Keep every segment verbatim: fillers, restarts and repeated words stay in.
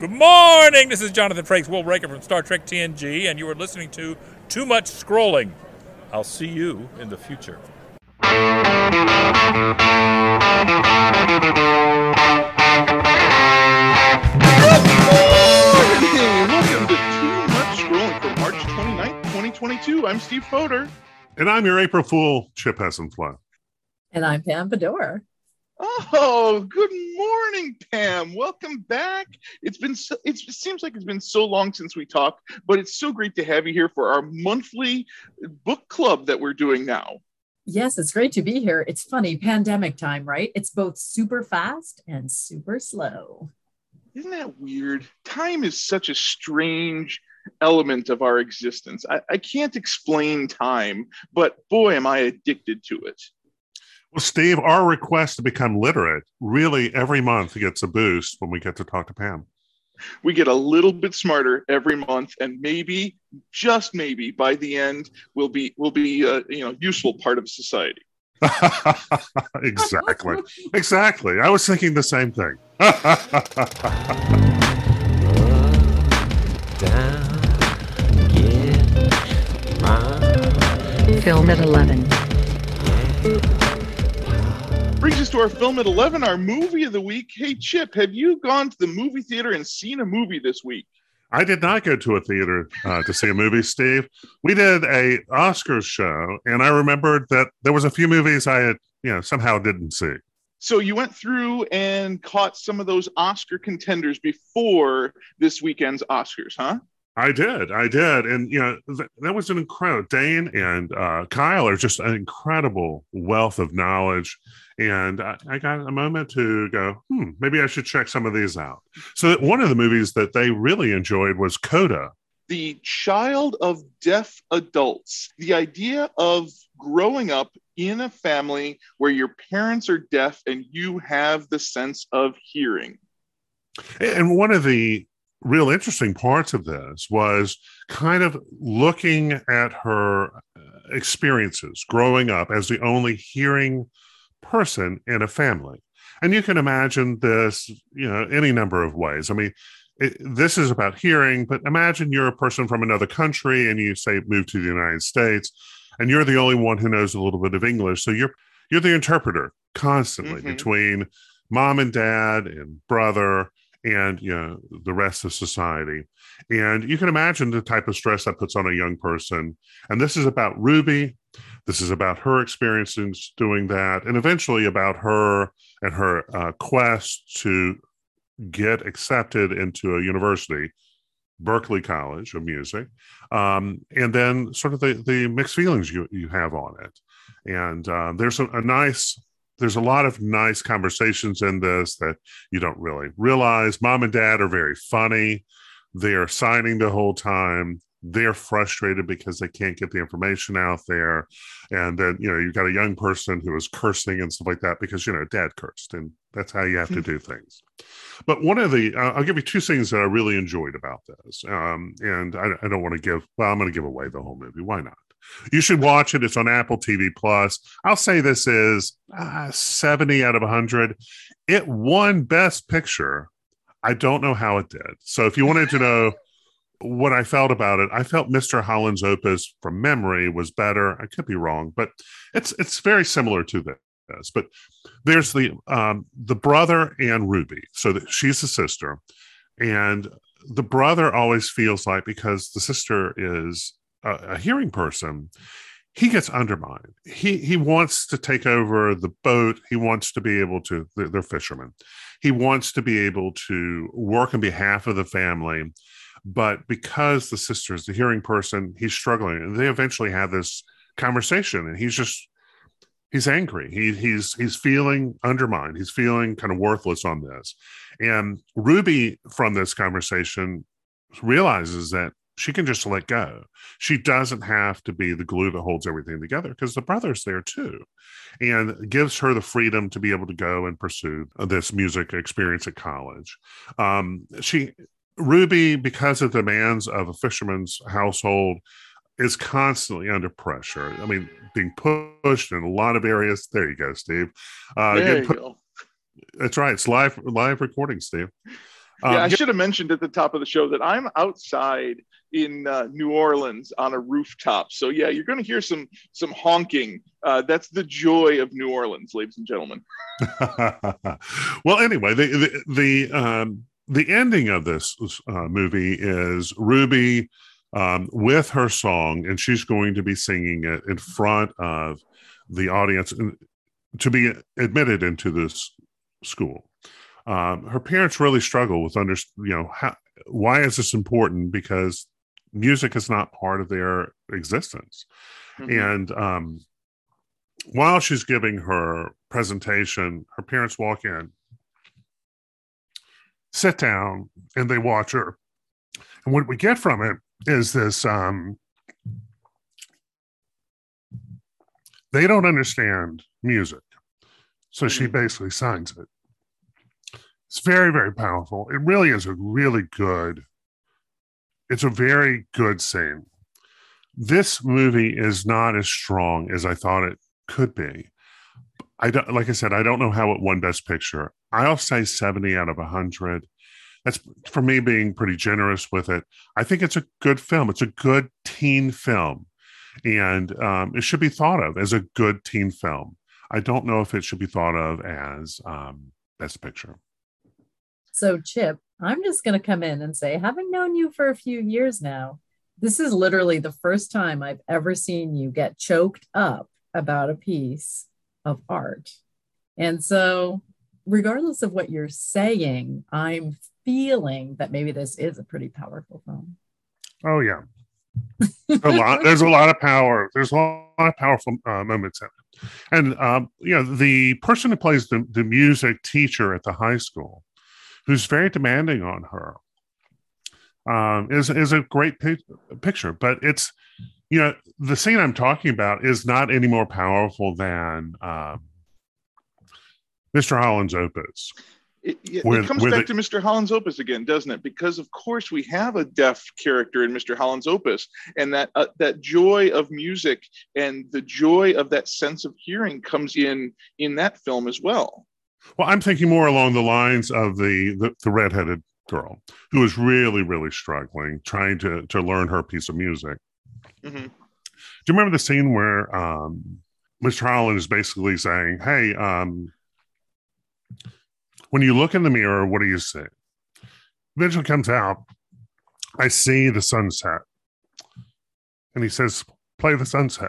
Good morning. This is Jonathan Frakes, Will Raker from Star Trek T N G, and you are listening to Too Much Scrolling. I'll see you in the future. Welcome to Too Much Scrolling for March twenty-ninth, twenty twenty-two. I'm Steve Fodor. And I'm your April Fool, Chip Hessenfly. And I'm Pam Fedora. Oh, good morning, Pam. Welcome back. It's been so, it's, it seems like it's been so long since we talked, but it's so great to have you here for our monthly book club that we're doing now. Yes, it's great to be here. It's funny, pandemic time, right? It's both super fast and super slow. Isn't that weird? Time is such a strange element of our existence. I, I can't explain time, but boy, am I addicted to it. Well, Steve, our request to become literate really every month gets a boost when we get to talk to Pam. We get a little bit smarter every month, and maybe, just maybe, by the end, we'll be we'll be a you know useful part of society. Exactly, exactly. I was thinking the same thing. Film at eleven. Brings us to our film at eleven, our movie of the week. Hey, Chip, have you gone to the movie theater and seen a movie this week? I did not go to a theater uh, to see a movie, Steve. We did a Oscars show, and I remembered that there was a few movies I had, you know, somehow didn't see. So you went through and caught some of those Oscar contenders before this weekend's Oscars, huh? I did, I did, and you know th- that was an incredible. Dane and uh, Kyle are just an incredible wealth of knowledge, and I, I got a moment to go, hmm, maybe I should check some of these out. So one of the movies that they really enjoyed was Coda, the child of deaf adults. The idea of growing up in a family where your parents are deaf and you have the sense of hearing. And one of the real interesting parts of this was kind of looking at her experiences growing up as the only hearing person in a family. And you can imagine this, you know, any number of ways. I mean, it, this is about hearing, but imagine you're a person from another country and you say move to the United States and you're the only one who knows a little bit of English. So you're you're the interpreter constantly mm-hmm. between mom and dad and brother and, you know, the rest of society. And you can imagine the type of stress that puts on a young person. And this is about Ruby. This is about her experiences doing that, and eventually about her and her uh, quest to get accepted into a university, Berklee College of Music, um, and then sort of the, the mixed feelings you, you have on it. And uh, there's a, a nice... There's a lot of nice conversations in this that you don't really realize. Mom and dad are very funny. They are signing the whole time. They're frustrated because they can't get the information out there. And then, you know, you've got a young person who is cursing and stuff like that because, you know, dad cursed, and that's how you have to do things. But one of the, uh, I'll give you two things that I really enjoyed about this. Um, and I, I don't want to give, well, I'm going to give away the whole movie. Why not? You should watch it. It's on Apple T V Plus. I'll say this is uh, seventy out of one hundred. It won Best Picture. I don't know how it did. So if you wanted to know what I felt about it, I felt Mister Holland's Opus from memory was better. I could be wrong, but it's it's very similar to this. But there's the um, the brother and Ruby. So that she's the sister, and the brother always feels like, because the sister is a hearing person, he gets undermined. He he wants to take over the boat. He wants to be able to, they're fishermen. He wants to be able to work on behalf of the family. But because the sister is the hearing person, he's struggling. And they eventually have this conversation, and he's just, he's angry. He, he's, he's feeling undermined. He's feeling kind of worthless on this. And Ruby, from this conversation, realizes that she can just let go. She doesn't have to be the glue that holds everything together, because the brother's there too, and gives her the freedom to be able to go and pursue this music experience at college. Um, she, Ruby, because of the demands of a fisherman's household, is constantly under pressure. I mean, being pushed in a lot of areas. There you go, Steve. Uh, there you put, go. That's right. It's live, live recording, Steve. Um, yeah, I should have mentioned at the top of the show that I'm outside in uh, New Orleans on a rooftop. So yeah, you're going to hear some some honking. Uh, that's the joy of New Orleans, ladies and gentlemen. Well, anyway, the the the, um, the ending of this uh, movie is Ruby um, with her song, and she's going to be singing it in front of the audience to be admitted into this school. Um, her parents really struggle with under, you know, how, why is this important? Because music is not part of their existence. Mm-hmm. And um, while she's giving her presentation, her parents walk in, sit down, and they watch her. And what we get from it is this, um, they don't understand music. So she basically signs it. It's very, very powerful. It really is a really good, it's a very good scene. This movie is not as strong as I thought it could be. I don't, like I said, I don't know how it won Best Picture. I'll say seventy out of one hundred. That's for me being pretty generous with it. I think it's a good film. It's a good teen film. And um, it should be thought of as a good teen film. I don't know if it should be thought of as um, Best Picture. So, Chip, I'm just going to come in and say, having known you for a few years now, this is literally the first time I've ever seen you get choked up about a piece of art. And so, regardless of what you're saying, I'm feeling that maybe this is a pretty powerful film. Oh, yeah. a lot. There's a lot of power. There's a lot of powerful uh, moments in it. And, um, you know, the person who plays the, the music teacher at the high school, who's very demanding on her, um, is, is a great pi- picture. But it's, you know, the scene I'm talking about is not any more powerful than um, Mister Holland's Opus. It, it, with, it comes back the, to Mister Holland's Opus again, doesn't it? Because of course we have a deaf character in Mister Holland's Opus, and that uh, that joy of music and the joy of that sense of hearing comes in in that film as well. Well, I'm thinking more along the lines of the the, the redheaded girl who is really, really struggling, trying to to learn her piece of music. Mm-hmm. Do you remember the scene where um, Mister Holland is basically saying, "Hey, um, when you look in the mirror, what do you see?" Eventually comes out, "I see the sunset." And he says, "Play the sunset."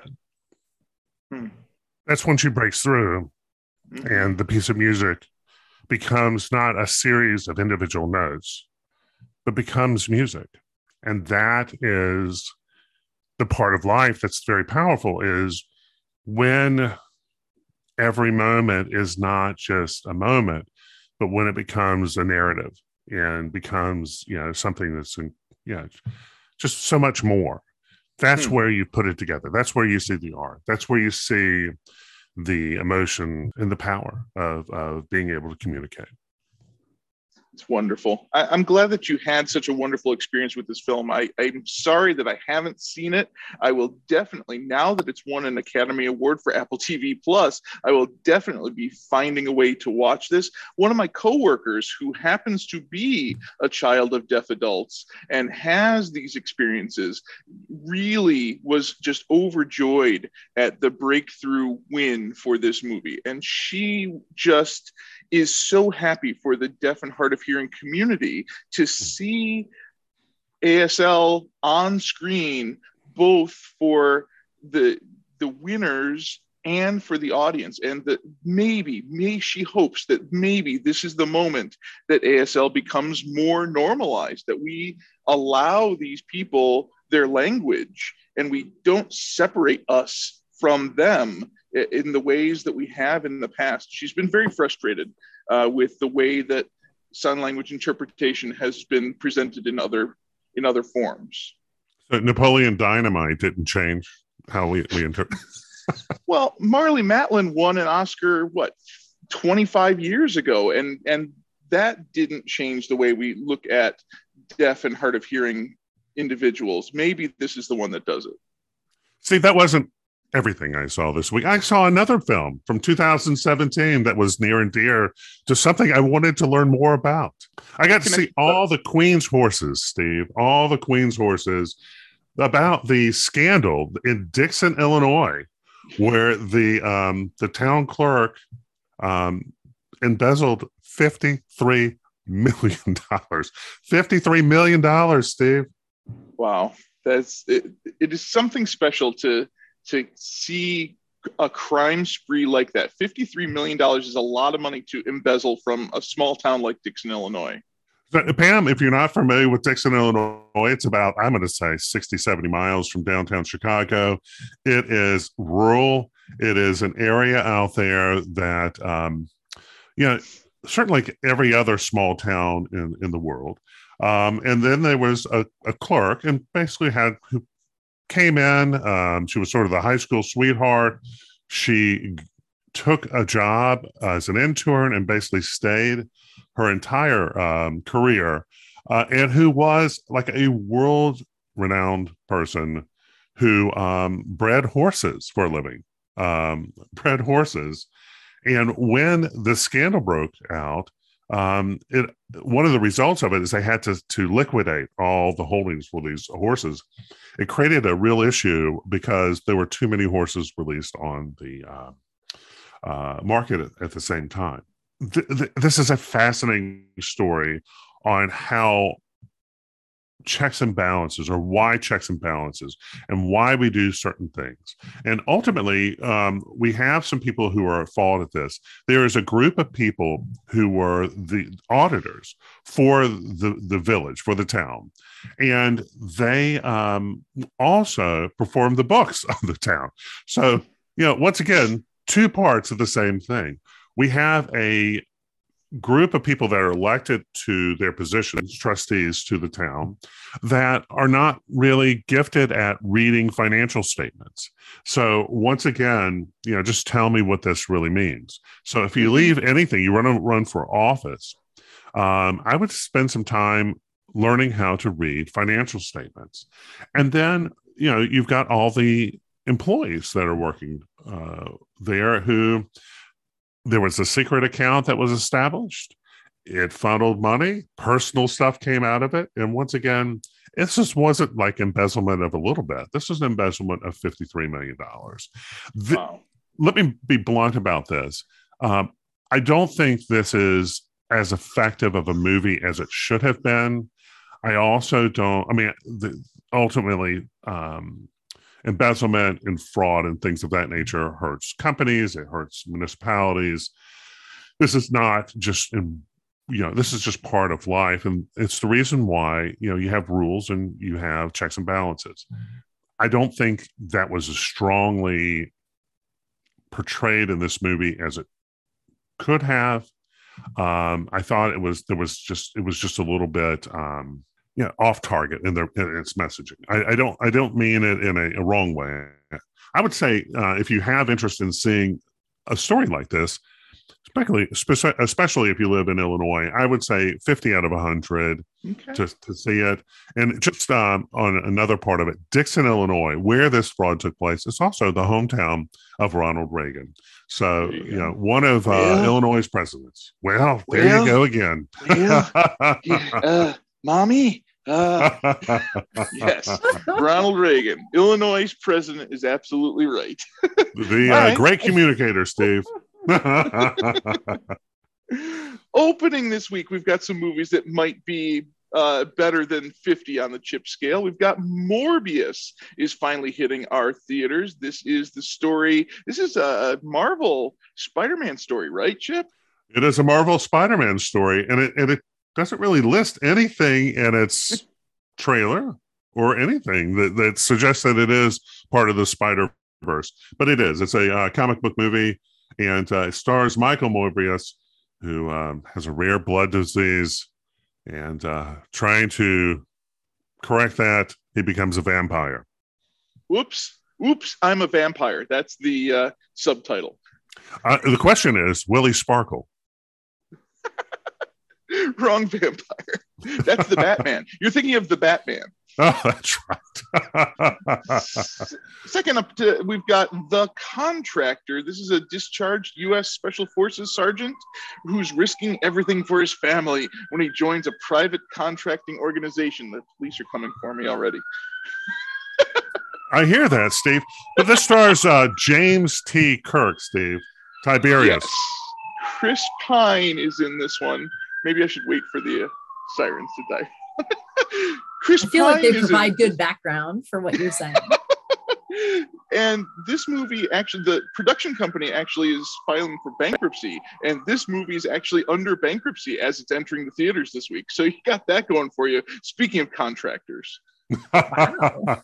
Hmm. That's when she breaks through, mm-hmm. and the piece of music becomes not a series of individual notes, but becomes music. And that is the part of life that's very powerful, is when every moment is not just a moment, but when it becomes a narrative and becomes, you know, something that's, you know, just so much more. That's hmm. where you put it together. That's where you see the art. That's where you see the emotion and the power of, of being able to communicate. It's wonderful. I, I'm glad that you had such a wonderful experience with this film. I, I'm sorry that I haven't seen it. I will definitely, now that it's won an Academy Award for Apple T V Plus, I will definitely be finding a way to watch this. One of my coworkers who happens to be a child of deaf adults and has these experiences really was just overjoyed at the breakthrough win for this movie. And she just is so happy for the deaf and hard of hearing community to see A S L on screen, both for the the winners and for the audience. And that maybe, maybe she hopes that maybe this is the moment that A S L becomes more normalized, that we allow these people their language and we don't separate us from them in the ways that we have in the past. She's been very frustrated uh, with the way that sign language interpretation has been presented in other in other forms. So Napoleon Dynamite didn't change how we, we interpret. Well, Marlee Matlin won an Oscar, what, twenty-five years ago, and and that didn't change the way we look at deaf and hard of hearing individuals. Maybe this is the one that does it. See, that wasn't everything I saw this week. I saw another film from two thousand seventeen that was near and dear to something I wanted to learn more about. I got to see all the Queen's horses, Steve, all the Queen's horses about the scandal in Dixon, Illinois, where the um, the town clerk um, embezzled fifty-three million dollars. fifty-three million dollars, Steve. Wow. That's it, it is something special to to see a crime spree like that. fifty-three million dollars is a lot of money to embezzle from a small town like Dixon, Illinois. So, Pam, if you're not familiar with Dixon, Illinois, it's about, I'm going to say sixty, seventy miles from downtown Chicago. It is rural. It is an area out there that, um, you know, certainly like every other small town in, in the world. Um, and then there was a, a clerk and basically had who came in. Um, she was sort of the high school sweetheart. She took a job as an intern and basically stayed her entire um, career, uh, and who was like a world-renowned person who um, bred horses for a living, um, bred horses. And when the scandal broke out, Um, it one of the results of it is they had to to liquidate all the holdings for these horses. It created a real issue because there were too many horses released on the uh, uh, market at, at the same time. Th- th- this is a fascinating story on how checks and balances, or why checks and balances, and why we do certain things. And ultimately, um, we have some people who are at fault at this. There is a group of people who were the auditors for the, the village, for the town. And they um, also performed the books of the town. So, you know, once again, two parts of the same thing. We have a group of people that are elected to their positions, trustees to the town, that are not really gifted at reading financial statements. So once again, you know, just tell me what this really means. So if you leave anything, you want to run for office, um, I would spend some time learning how to read financial statements. And then, you know, you've got all the employees that are working uh, there who, there was a secret account that was established. It funneled money. Personal stuff came out of it. And once again, it just wasn't like embezzlement of a little bit. This was an embezzlement of fifty-three million dollars. The, wow. Let me be blunt about this. Um, I don't think this is as effective of a movie as it should have been. I also don't, I mean, the, ultimately, um, embezzlement and fraud and things of that nature hurts companies. It hurts municipalities. This is not just, in, you know, this is just part of life. And it's the reason why, you know, you have rules and you have checks and balances. I don't think that was as strongly portrayed in this movie as it could have. Um, I thought it was, there was just, it was just a little bit, um, yeah, off target in their in its messaging. I, I don't I don't mean it in a, a wrong way. I would say uh, if you have interest in seeing a story like this, especially especially if you live in Illinois, I would say fifty out of a hundred okay. to to see it. And just um, on another part of it, Dixon, Illinois, where this fraud took place, it's also the hometown of Ronald Reagan. So you, you know, one of uh, well, Illinois' presidents. Well, there well, you go again. Well, yeah, uh, mommy. Uh, yes, Ronald Reagan, Illinois' president, is absolutely right. the uh, right. Great communicator, Steve. Opening this week, we've got some movies that might be uh, better than fifty on the chip scale. We've got Morbius is finally hitting our theaters. This is the story. This is a Marvel Spider-Man story, right, Chip? It is a Marvel Spider-Man story, and it and it. doesn't really list anything in its trailer or anything that, that suggests that it is part of the Spider-Verse. But it is. It's a uh, comic book movie, and uh, it stars Michael Morbius, who um, has a rare blood disease, and uh, trying to correct that, he becomes a vampire. Whoops. Oops, I'm a vampire. That's the uh, subtitle. Uh, the question is, will he sparkle? Wrong vampire. That's the Batman. You're thinking of the Batman. Oh, that's right. S- Second up, to, we've got The Contractor. This is a discharged U S Special Forces sergeant who's risking everything for his family when he joins a private contracting organization. The police are coming for me already. I hear that, Steve. But this stars uh, James T. Kirk, Steve. Tiberius. Yes. Chris Pine is in this one. Maybe I should wait for the uh, sirens to die. Chris I feel Pine like they is provide in- good background for what you're saying. And this movie, actually, the production company actually is filing for bankruptcy. And this movie is actually under bankruptcy as it's entering the theaters this week. So you got that going for you. Speaking of contractors. Wow.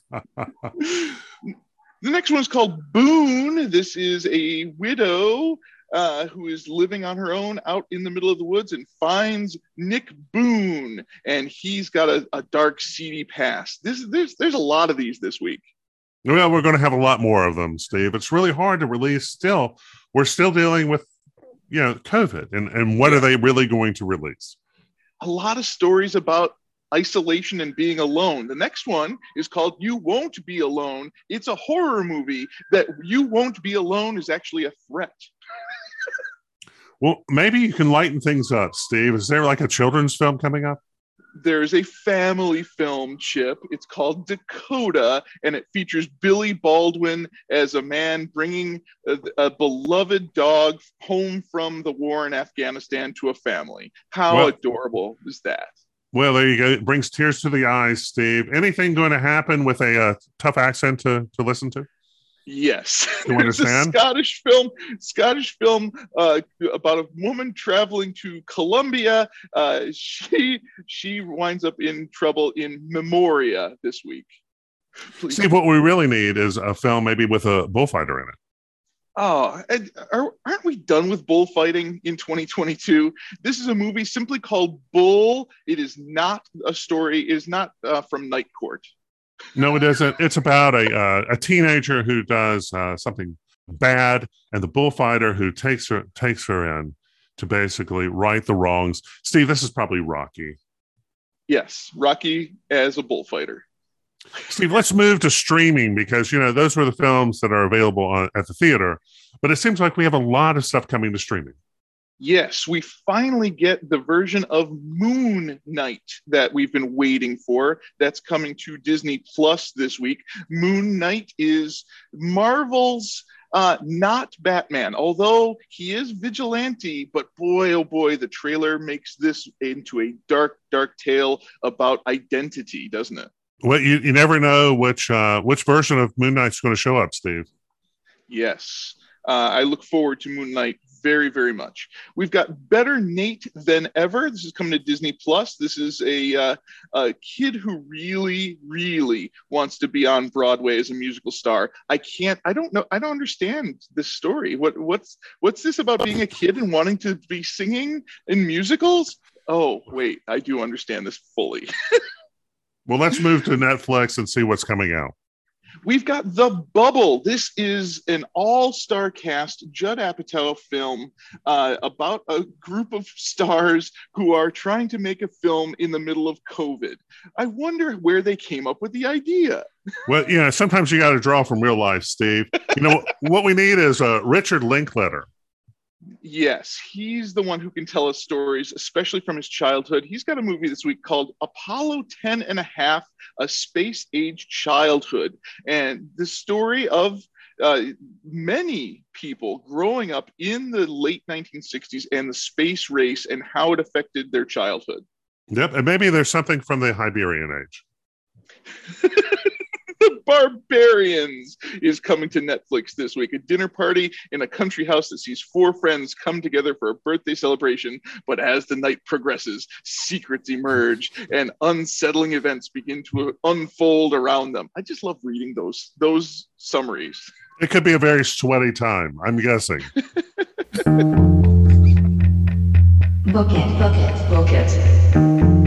The next one is called Boone. This is a widow uh, who is living on her own out in the middle of the woods and finds Nick Boone. And he's got a, a dark, seedy past. This, there's, there's a lot of these this week. Well, we're going to have a lot more of them, Steve. It's really hard to release still. We're still dealing with, you know, COVID. And, and what Yeah. are they really going to release? A lot of stories about isolation and being alone. The next one is called You Won't Be Alone. It's a horror movie that you won't be alone is actually a threat. Well, maybe you can lighten things up, Steve. Is there like a children's film coming up? There's a family film, Chip. It's called Dakota, and it features Billy Baldwin as a man bringing a, a beloved dog home from the war in Afghanistan to a family. How Well- adorable is that? Well, there you go. It brings tears to the eyes, Steve. Anything going to happen with a uh, tough accent to, to listen to? Yes. You It's a understand? Scottish film, Scottish film uh, about a woman traveling to Colombia. Uh, she she winds up in trouble in Memoria this week. Please. Steve, what we really need is a film maybe with a bullfighter in it. Oh, and are, aren't we done with bullfighting in twenty twenty-two? This is a movie simply called Bull. It is not a story. It is not uh, from Night Court. No, it isn't. It's about a uh, a teenager who does uh, something bad, and the bullfighter who takes her takes her in to basically right the wrongs. Steve, this is probably Rocky. Yes, Rocky as a bullfighter. Steve, let's move to streaming because, you know, those were the films that are available on, at the theater. But it seems like we have a lot of stuff coming to streaming. Yes, we finally get the version of Moon Knight that we've been waiting for. That's coming to Disney Plus this week. Moon Knight is Marvel's uh, not Batman, although he is vigilante. But boy, oh boy, the trailer makes this into a dark, dark tale about identity, doesn't it? Well, you, you never know which uh, which version of Moon Knight's going to show up, Steve. Yes. Uh, I look forward to Moon Knight very, very much. We've got Better Nate Than Ever. This is coming to Disney Plus. This is a, uh, a kid who really, really wants to be on Broadway as a musical star. I can't, I don't know, I don't understand this story. What, what's, what's this about being a kid and wanting to be singing in musicals? Oh, wait, I do understand this fully. Well, let's move to Netflix and see what's coming out. We've got The Bubble. This is an all-star cast Judd Apatow film uh, about a group of stars who are trying to make a film in the middle of COVID. I wonder where they came up with the idea. Well, you know, sometimes you got to draw from real life, Steve. You know, what we need is a Richard Linklater. Yes, he's the one who can tell us stories, especially from his childhood. He's got a movie this week called Apollo ten and a half, A Space Age Childhood. And the story of uh, many people growing up in the late nineteen sixties and the space race and how it affected their childhood. Yep, and maybe there's something from the Hyberian Age. The Barbarians is coming to Netflix this week. A dinner party in a country house that sees four friends come together for a birthday celebration. But as the night progresses, secrets emerge and unsettling events begin to unfold around them. I just love reading those, those summaries. It could be a very sweaty time, I'm guessing. Book it, book it, book it.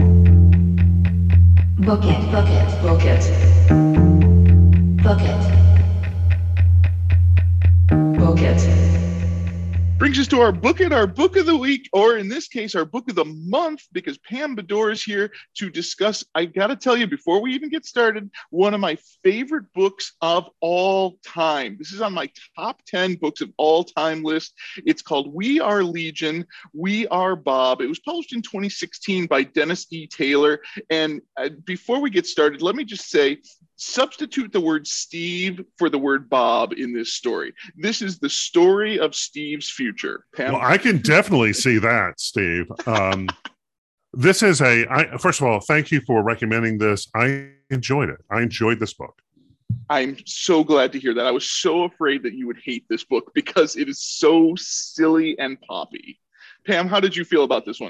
Book it, book it, book it. Book it. Book it. brings us to our book it, our book of the week, or in this case, our book of the month, because Pam Bedore is here to discuss. I got to tell you, before we even get started, one of my favorite books of all time. This is on my top ten books of all time list. It's called We Are Legion, We Are Bob. It was published in twenty sixteen by Dennis E. Taylor. And uh, before we get started, let me just say, substitute the word Steve for the word Bob in this story. This is the story of Steve's future. Pam? Well, I can definitely see that, Steve. Um, this is a, I, first of all, thank you for recommending this. I enjoyed it. I enjoyed this book. I'm so glad to hear that. I was so afraid that you would hate this book because it is so silly and poppy. Pam, how did you feel about this one?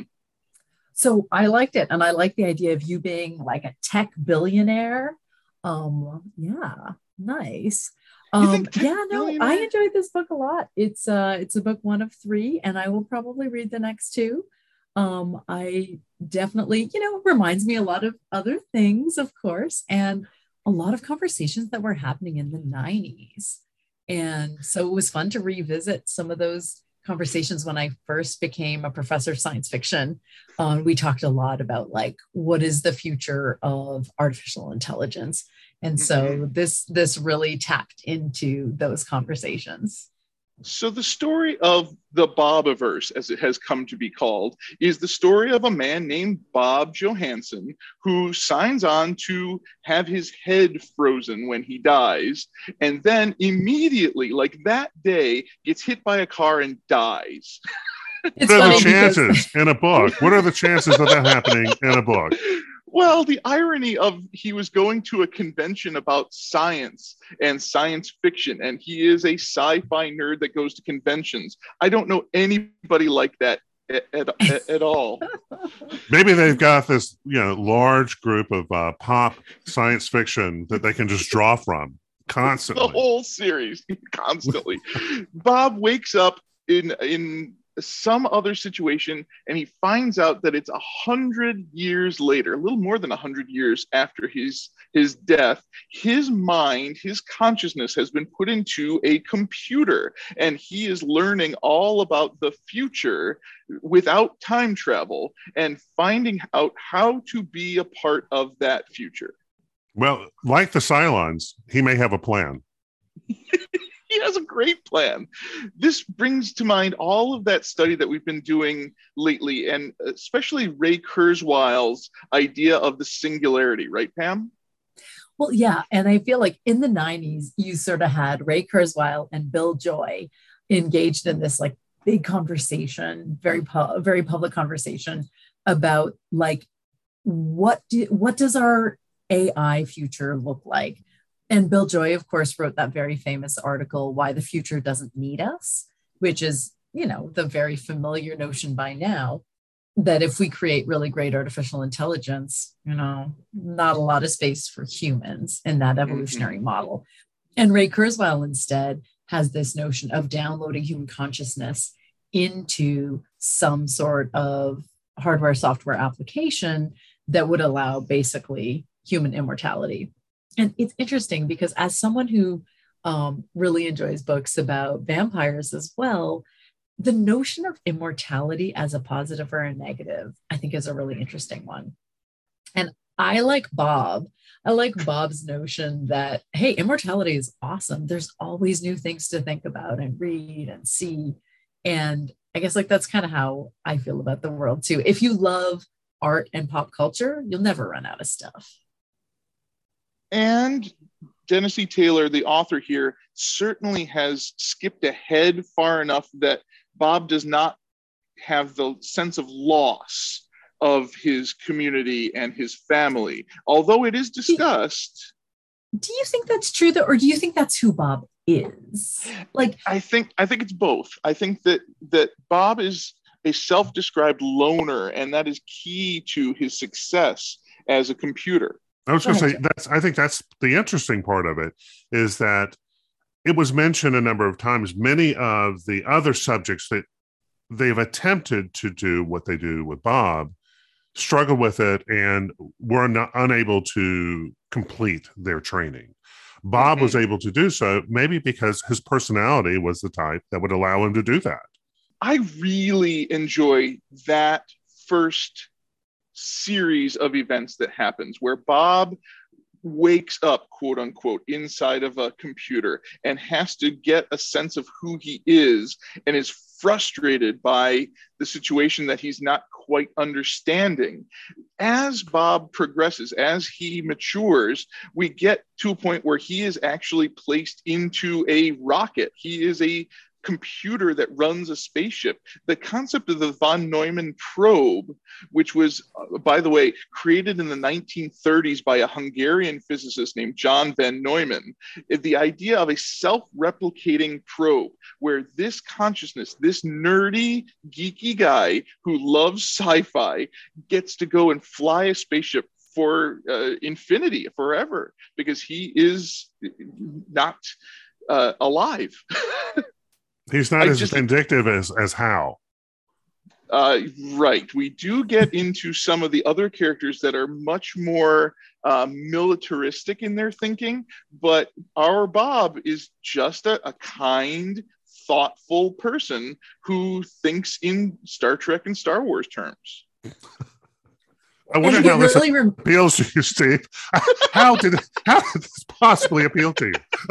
So I liked it. And I like the idea of you being like a tech billionaire. Um, yeah, nice. Um, yeah, no, I enjoyed this book a lot. It's uh, it's a book one of three, and I will probably read the next two. Um, I definitely, you know, reminds me a lot of other things, of course, and a lot of conversations that were happening in the nineties. And so it was fun to revisit some of those conversations when I first became a professor of science fiction. Um, we talked a lot about like, what is the future of artificial intelligence? And so mm-hmm. this this really tapped into those conversations. So the story of the Bobiverse, as it has come to be called, is the story of a man named Bob Johansson who signs on to have his head frozen when he dies, and then immediately, like that day, gets hit by a car and dies. What are the chances because... in a book? What are the chances of that happening in a book? Well, the irony of he was going to a convention about science and science fiction, and he is a sci-fi nerd that goes to conventions. I don't know anybody like that at, at, at all. Maybe they've got this, you know, large group of uh, pop science fiction that they can just draw from constantly. The whole series, constantly. Bob wakes up in in. some other situation, and he finds out that it's a hundred years later, a little more than a hundred years after his his death. His mind, his consciousness has been put into a computer, and he is learning all about the future without time travel and finding out how to be a part of that future. Well, like the Cylons, he may have a plan. He has a great plan. This brings to mind all of that study that we've been doing lately, and especially Ray Kurzweil's idea of the singularity, right, Pam? Well, yeah. And I feel like in the nineties, you sort of had Ray Kurzweil and Bill Joy engaged in this like big conversation, very, pu- very public conversation about like, what do, what does our A I future look like? And Bill Joy, of course, wrote that very famous article, Why the Future Doesn't Need Us, which is, you know, the very familiar notion by now that if we create really great artificial intelligence, you know, not a lot of space for humans in that evolutionary mm-hmm. model. And Ray Kurzweil instead has this notion of downloading human consciousness into some sort of hardware software application that would allow basically human immortality. And it's interesting because as someone who um, really enjoys books about vampires as well, the notion of immortality as a positive or a negative, I think is a really interesting one. And I like Bob. I like Bob's notion that, hey, immortality is awesome. There's always new things to think about and read and see. And I guess like that's kind of how I feel about the world too. If you love art and pop culture, you'll never run out of stuff. And Dennis E. Taylor, the author here, certainly has skipped ahead far enough that Bob does not have the sense of loss of his community and his family, although it is discussed. Do you think that's true, though, or do you think that's who Bob is? Like, I think I think it's both. I think that that Bob is a self-described loner, and that is key to his success as a computer. I was going to say that's. I think that's the interesting part of it is that it was mentioned a number of times. Many of the other subjects that they've attempted to do what they do with Bob struggle with it and were not unable to complete their training. Bob mm-hmm. was able to do so, maybe because his personality was the type that would allow him to do that. I really enjoy that first series of events that happens where Bob wakes up, quote unquote, inside of a computer and has to get a sense of who he is and is frustrated by the situation that he's not quite understanding. As Bob progresses, as he matures, we get to a point where he is actually placed into a rocket. He is a computer that runs a spaceship. The concept of the von Neumann probe, which was, uh, by the way, created in the nineteen thirties by a Hungarian physicist named John von Neumann, the idea of a self-replicating probe where this consciousness, this nerdy, geeky guy who loves sci-fi gets to go and fly a spaceship for uh, infinity, forever, because he is not uh, alive. He's not I as just- vindictive as as Hal. Uh, right. We do get into some of the other characters that are much more uh, militaristic in their thinking, but our Bob is just a, a kind, thoughtful person who thinks in Star Trek and Star Wars terms. I wonder And how it this really rem- appeals to you, Steve. How did how did this possibly appeal to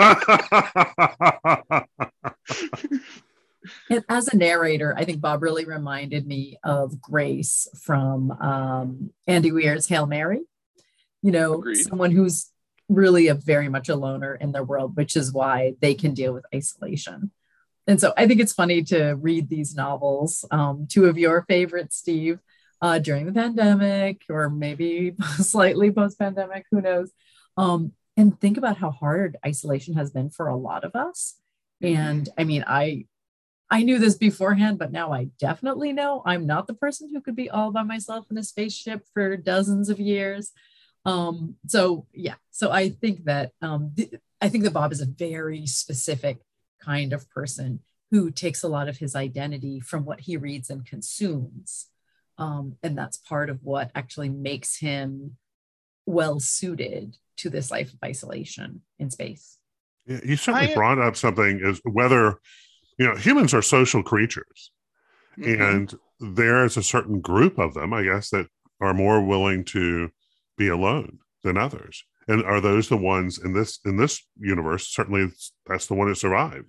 you? And as a narrator, I think Bob really reminded me of Grace from um, Andy Weir's Hail Mary. You know, Agreed. someone who's really a very much a loner in their world, which is why they can deal with isolation. And so I think it's funny to read these novels, um, two of your favorites, Steve, uh, during the pandemic, or maybe slightly post-pandemic, who knows? Um, and think about how hard isolation has been for a lot of us. And I mean, I I knew this beforehand, but now I definitely know I'm not the person who could be all by myself in a spaceship for dozens of years. Um, so yeah, so I think that um, th- I think that Bob is a very specific kind of person who takes a lot of his identity from what he reads and consumes. Um, and that's part of what actually makes him well suited to this life of isolation in space. Yeah, you certainly I- brought up something as whether, you know, humans are social creatures, Mhm. and there is a certain group of them, I guess, that are more willing to be alone than others. And are those the ones in this in this universe? Certainly, it's- that's the one that survived.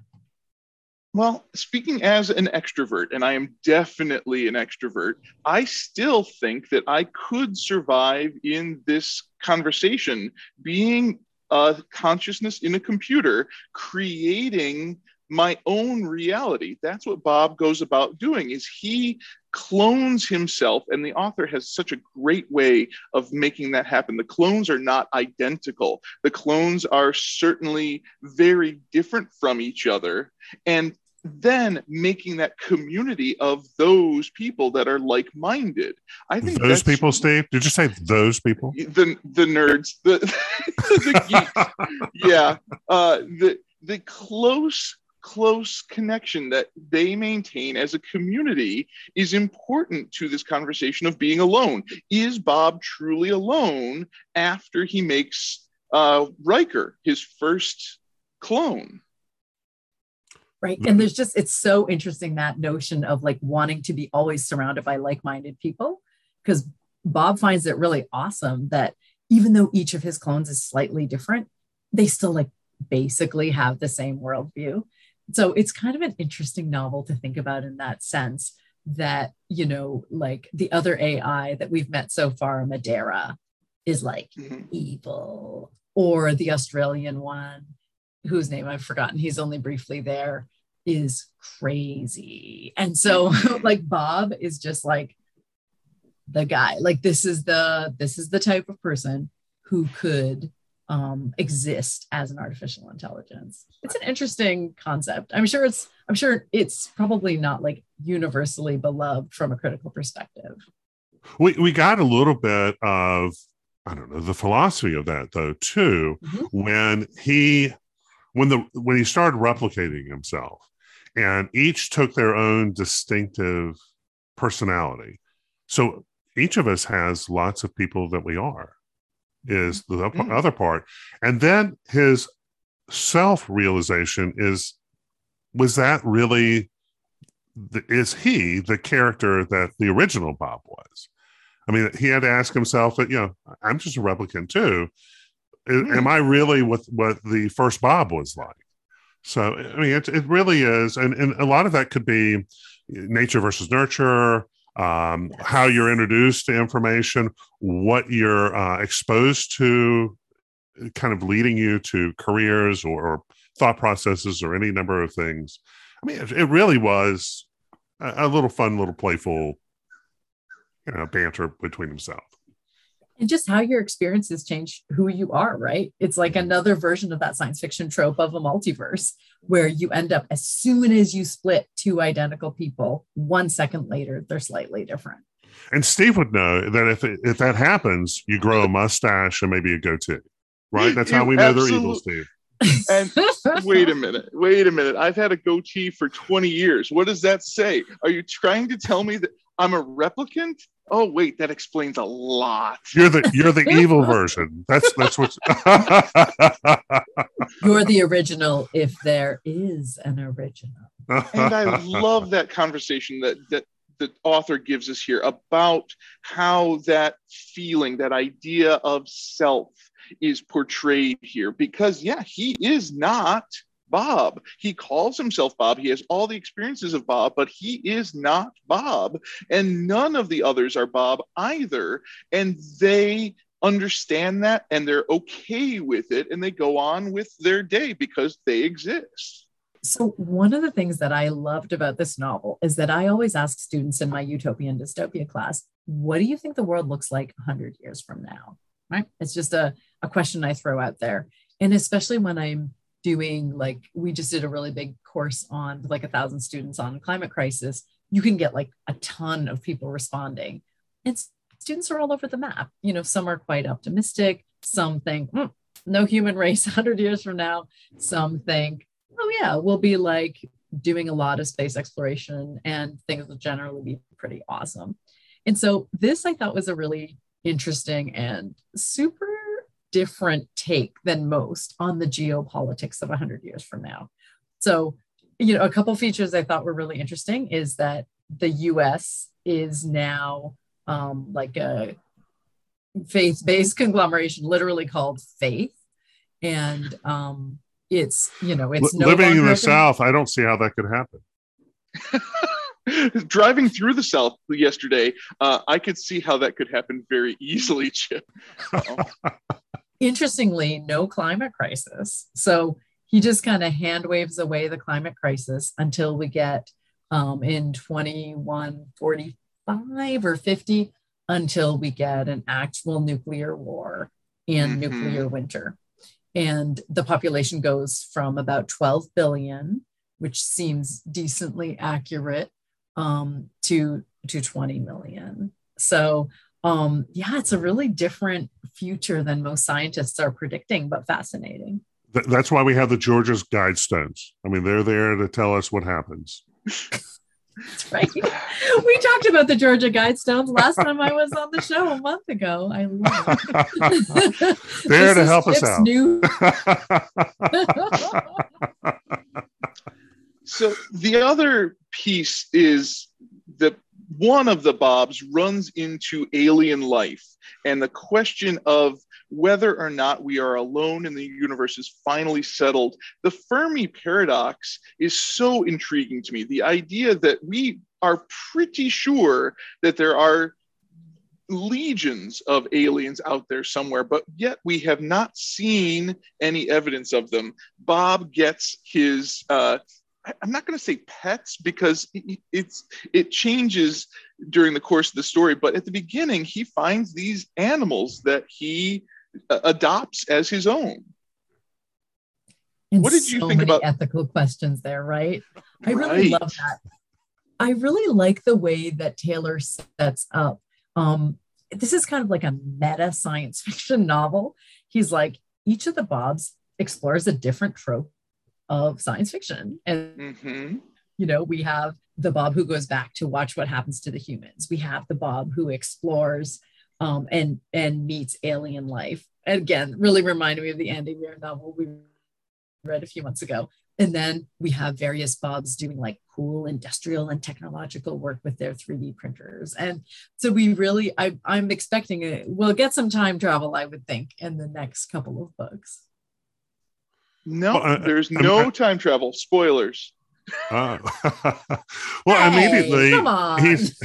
Well, speaking as an extrovert, and I am definitely an extrovert, I still think that I could survive in this conversation, being a consciousness in a computer, creating my own reality. That's what Bob goes about doing, is he clones himself, and the author has such a great way of making that happen. The clones are not identical. The clones are certainly very different from each other, and then making that community of those people that are like-minded. I think Those that's people, Steve? Did you say those people? the the nerds, the the geeks, yeah, uh, the the close close connection that they maintain as a community is important to this conversation of being alone. Is Bob truly alone after he makes uh, Riker his first clone? Right. And there's just, it's so interesting, that notion of like wanting to be always surrounded by like-minded people, because Bob finds it really awesome that even though each of his clones is slightly different, they still like basically have the same worldview. So it's kind of an interesting novel to think about in that sense, that, you know, like the other A I that we've met so far, Madeira, is like Mhm. evil, or the Australian one, whose name I've forgotten, he's only briefly there, is crazy. And so like Bob is just like the guy, like this is the this is the type of person who could um exist as an artificial intelligence. It's an interesting concept. I'm sure it's I'm sure it's probably not like universally beloved from a critical perspective. We we got a little bit of, I don't know, the philosophy of that though too, Mhm. when he when the when he started replicating himself, and each took their own distinctive personality. So each of us has lots of people that we are, is the Mm. other part. And then his self-realization is, was that really th- is he the character that the original Bob was? I mean, he had to ask himself that, you know, I'm just a replicant too. Hmm. Am I really what, what the first Bob was like? So, I mean, it, it really is. And, and a lot of that could be nature versus nurture, um, how you're introduced to information, what you're uh, exposed to, kind of leading you to careers or, or thought processes or any number of things. I mean, it, it really was a, a little fun, little playful, you know, banter between himself. And just how your experiences change who you are, right? It's like another version of that science fiction trope of a multiverse, where you end up, as soon as you split two identical people, one second later, they're slightly different. And Steve would know that if it, if that happens, you grow a mustache and maybe a goatee, right? That's how You we know absolute- they're evil, Steve. And wait a minute, wait a minute. I've had a goatee for twenty years. What does that say? Are you trying to tell me that I'm a replicant? Oh, wait, that explains a lot. You're the you're the evil version. That's that's what. You're the original, if there is an original. And I love that conversation that that the author gives us here about how that feeling, that idea of self is portrayed here. Because, yeah, he is not Bob. He calls himself Bob. He has all the experiences of Bob, but he is not Bob. And none of the others are Bob either. And they understand that, and they're okay with it, and they go on with their day because they exist. So one of the things that I loved about this novel is that I always ask students in my utopia and dystopia class, what do you think the world looks like one hundred years from now? Right? It's just a, a question I throw out there. And especially when I'm doing, like, we just did a really big course on like a thousand students on climate crisis, you can get like a ton of people responding. And students are all over the map. You know, some are quite optimistic. Some think, hmm, no human race one hundred years from now. Some think, oh yeah, we'll be like doing a lot of space exploration and things will generally be pretty awesome. And so this I thought was a really interesting and super different take than most on the geopolitics of one hundred years from now. So, you know, a couple features I thought were really interesting is that the U S is now um, like a faith-based conglomeration, literally called Faith. And um, it's, you know, it's no living in the longer- South. I don't see how that could happen. Driving through the South yesterday, uh, I could see how that could happen very easily, Chip. Interestingly, no climate crisis. So he just kind of hand waves away the climate crisis until we get um, in twenty-one forty-five or fifty, until we get an actual nuclear war and Mm-hmm. nuclear winter. And the population goes from about twelve billion, which seems decently accurate, um, to, to twenty million. So um, yeah, it's a really different future than most scientists are predicting, but fascinating. Th- that's why we have the Georgia's Guidestones. I mean, they're there to tell us what happens. That's right. We talked about the Georgia Guidestones last time I was on the show a month ago. I love it. There This to is help us Chip's out. new- So the other piece is that one of the Bobs runs into alien life, and the question of whether or not we are alone in the universe is finally settled. The Fermi paradox is so intriguing to me. The idea that we are pretty sure that there are legions of aliens out there somewhere, but yet we have not seen any evidence of them. Bob gets his uh, I'm not going to say pets, because it's it changes during the course of the story, but at the beginning he finds these animals that he uh, adopts as his own. And What did you so think many about- ethical questions there, right? I really Right. love that. I really like the way that Taylor sets up. Um, this is kind of like a meta science fiction novel. He's like, each of the Bobs explores a different trope of science fiction. And, Mm-hmm. you know, we have the Bob who goes back to watch what happens to the humans. We have the Bob who explores um, and, and meets alien life. And again, really reminded me of the Andy Weir novel we read a few months ago. And then we have various Bobs doing like cool industrial and technological work with their three D printers. And so we really, I, I'm expecting it. We'll get some time travel, I would think, in the next couple of books. No, Well, uh, there's I'm- no I'm- time travel. Spoilers. Uh, well, Hey, immediately come on. he's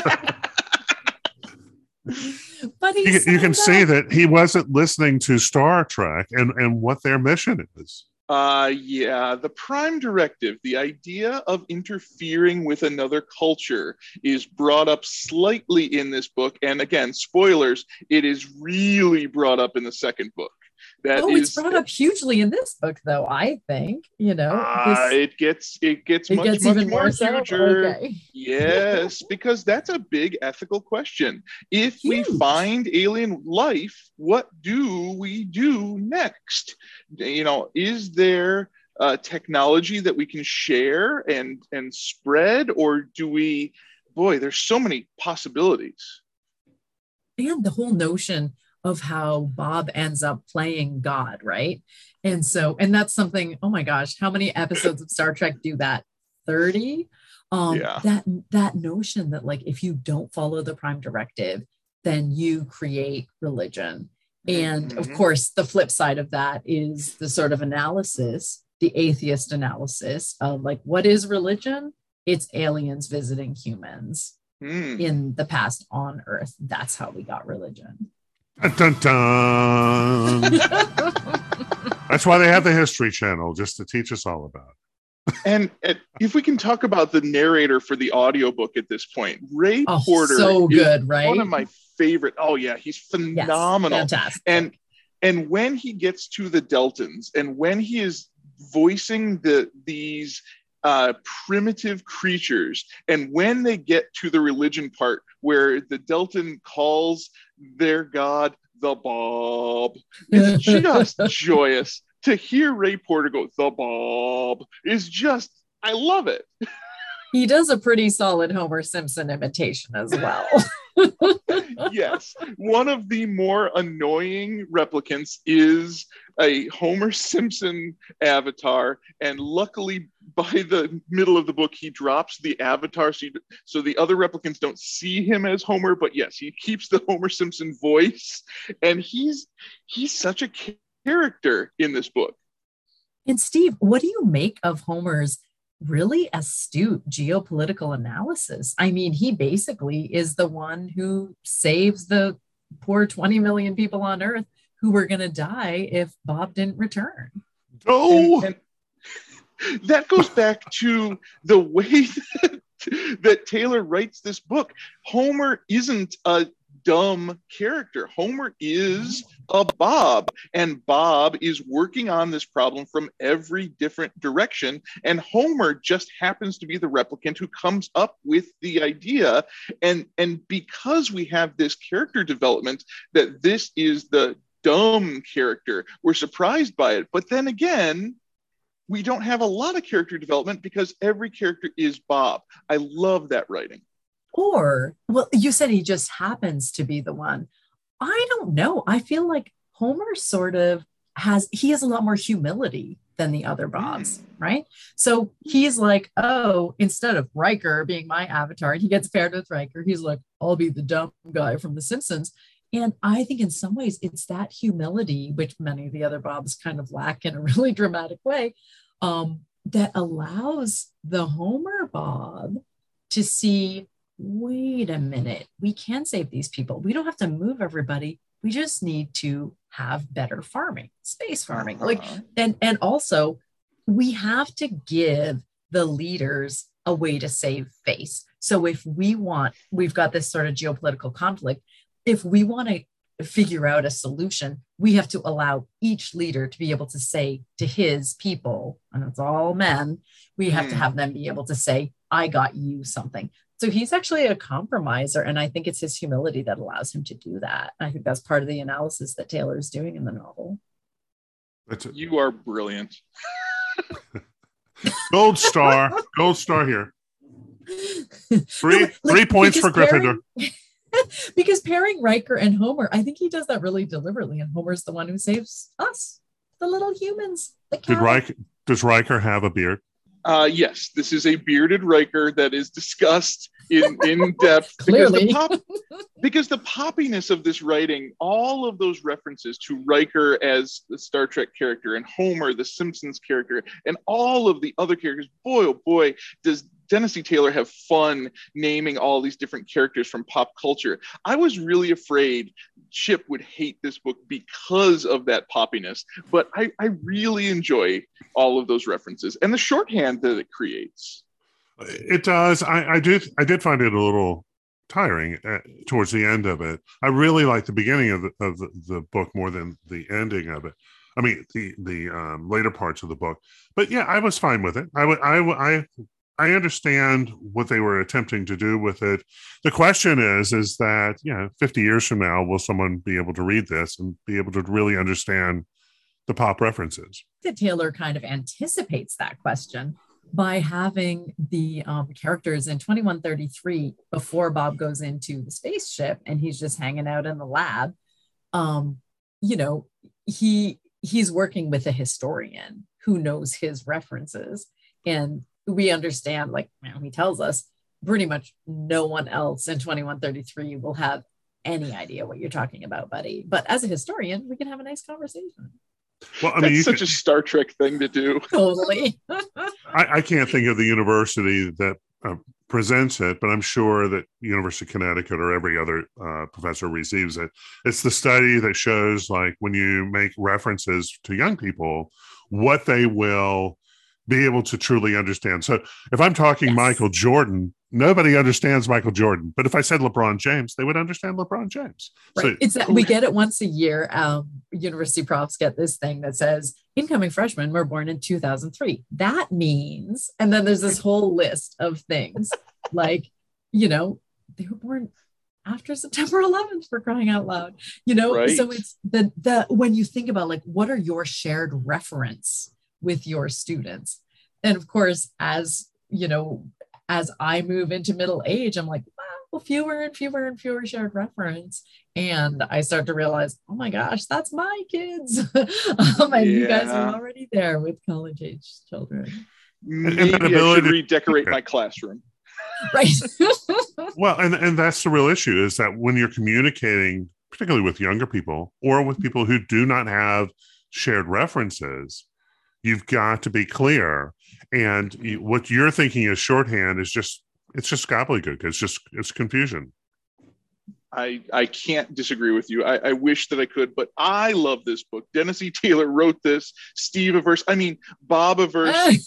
But he you, you can signed see up. that he wasn't listening to Star Trek and, and what their mission is. Uh, yeah, the Prime Directive, the idea of interfering with another culture is brought up slightly in this book. And again, spoilers, it is really brought up in the second book. That Oh, is, it's brought up hugely in this book, though. I think you know. uh, this- it gets it gets it much gets much even more more so. huger. Okay. Yes, because that's a big ethical question. If we Huge. find alien life, what do we do next? You know, is there uh, technology that we can share and and spread, or do we? Boy, there's so many possibilities. And the whole notion of how Bob ends up playing God, right? And so, and that's something, oh my gosh, how many episodes of Star Trek do that? thirty? Um, Yeah. that that notion that like if you don't follow the Prime Directive, then you create religion. And of Mhm. course, the flip side of that is the sort of analysis, the atheist analysis of like, what is religion? It's aliens visiting humans Hmm. in the past on Earth. That's how we got religion. Dun, dun, dun. That's why they have the History Channel, just to teach us all about it. And, and if we can talk about the narrator for the audiobook at this point, Ray Oh, Porter so is good, right? one of my favorite. Oh yeah, he's Yes, phenomenal. fantastic. and and when he gets to the Deltans and when he is voicing the these uh, primitive creatures, and when they get to the religion part where the Deltan calls their god the Bob, it's just joyous to hear Ray Porter go the Bob. Is just, I love it. He does a pretty solid Homer Simpson imitation as well. Yes, one of the more annoying replicants is a Homer Simpson avatar, and luckily by the middle of the book he drops the avatar so, you, so the other replicants don't see him as Homer, but yes, he keeps the Homer Simpson voice, and he's he's such a character in this book. And Steve, what do you make of Homer's really astute geopolitical analysis? I mean, he basically is the one who saves the poor twenty million people on Earth who were going to die if Bob didn't return. Oh, And, and that goes back to the way that, that Taylor writes this book. Homer isn't a dumb character. Homer is a Bob, and Bob is working on this problem from every different direction, and Homer just happens to be the replicant who comes up with the idea. And and because we have this character development that this is the dumb character, we're surprised by it. But then again, we don't have a lot of character development because every character is Bob. I love that writing. Or, well, you said he just happens to be the one. I don't know. I feel like Homer sort of has, he has a lot more humility than the other Bobs, right? So he's like, oh, instead of Riker being my avatar, and he gets paired with Riker, he's like, I'll be the dumb guy from The Simpsons. And I think in some ways it's that humility, which many of the other Bobs kind of lack in a really dramatic way, um, that allows the Homer Bob to see, wait a minute, we can save these people. We don't have to move everybody. We just need to have better farming, space farming. Like, Uh-huh. and, and also we have to give the leaders a way to save face. So if we want, we've got this sort of geopolitical conflict. If we want to figure out a solution, we have to allow each leader to be able to say to his people, and it's all men, we have to Hmm. have them be able to say, I got you something. So he's actually a compromiser. And I think it's his humility that allows him to do that. I think that's part of the analysis that Taylor is doing in the novel. that's it. You are brilliant. Gold star, gold star here. Three No, like, three points for because Gryffindor. pairing- because pairing Riker and Homer, I think he does that really deliberately. And Homer's the one who saves us, the little humans. The Did cow. Riker Does Riker have a beard? Uh, yes, this is a bearded Riker that is discussed in, in depth. Clearly. Because the, pop, because the poppiness of this writing, all of those references to Riker as the Star Trek character and Homer, the Simpsons character, and all of the other characters, boy, oh boy, does Dennis E. Taylor have fun naming all these different characters from pop culture. I was really afraid Chip would hate this book because of that poppiness, but I, I really enjoy all of those references and the shorthand that it creates. It does. I, I did. I did find it a little tiring uh, towards the end of it. I really like the beginning of the, of the, the book more than the ending of it. I mean, the the um, later parts of the book. But yeah, I was fine with it. I would. I I. I understand what they were attempting to do with it. The question is, is that, you know, fifty years from now, will someone be able to read this and be able to really understand the pop references? The Taylor kind of anticipates that question by having the um, characters in twenty-one thirty-three before Bob goes into the spaceship and he's just hanging out in the lab. Um, you know, he he's working with a historian who knows his references, and we understand, like, you know, he tells us pretty much no one else in twenty-one thirty-three will have any idea what you're talking about, buddy. But as a historian, we can have a nice conversation. Well, I That's mean, such can, a Star Trek thing to do. Totally. I, I can't think of the university that uh, presents it, but I'm sure that University of Connecticut or every other uh, professor receives it. It's the study that shows, like, when you make references to young people, what they will be able to truly understand. So if I'm talking yes. Michael Jordan, nobody understands Michael Jordan. But if I said LeBron James, they would understand LeBron James. Right. So, it's that we get it once a year. Um, university profs get this thing that says incoming freshmen were born in two thousand three. That means, and then there's this whole list of things like, you know, they were born after September eleventh, for crying out loud, you know? Right. So it's the, the, when you think about, like, what are your shared reference with your students? And of course, as you know, as I move into middle age, I'm like, wow, fewer and fewer and fewer shared reference. And I start to realize, oh my gosh, that's my kids. um, and yeah. you guys are already there with college age children. Maybe I should redecorate my classroom. Right. Well, and, and that's the real issue, is that when you're communicating, particularly with younger people or with people who do not have shared references, you've got to be clear. And you, what you're thinking is shorthand is just, it's just gobbledygook. It's just, it's confusion. I, I can't disagree with you. I, I wish that I could, but I love this book. Dennis E. Taylor wrote this, Steve Averse, I mean, Bob Averse,